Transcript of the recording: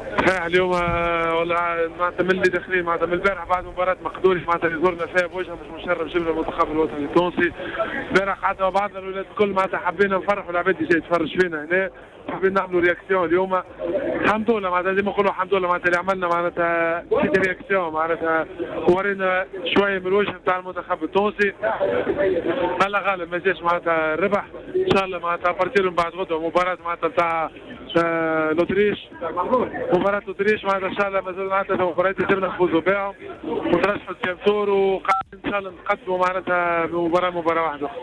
صحيح اليوم والله معناتها من اللي داخلين معناتها من البارح بعد مباراة مقدوني معناتها اللي زرنا فيها بوجهه مش مشرف جبنا المنتخب الوطني التونسي. البارح قعدنا مع بعضنا الاولاد الكل معناتها حبينا نفرحوا العباد اللي جاي تفرج فينا هنا. حابين نعملوا رياكسيون اليوم. الحمد لله معناتها ديما نقولوا الحمد لله معناتها اللي عملنا معناتها في رياكسيون معناتها ورينا شويه من الوجه نتاع المنتخب التونسي. الله غالب ما جاش معناتها الربح ان شاء الله معناتها بارتيرو من بعد غدوه مباراه معناتها نتاع الاوتريش. مباراة الاوتريش معناتها ان شاء الله مازال معناتها مباريات لازمنا نفوزوا بهم ونترشحوا التيام تور وقاعدين ان شاء الله نقدموا معناتها مباراة واحدة.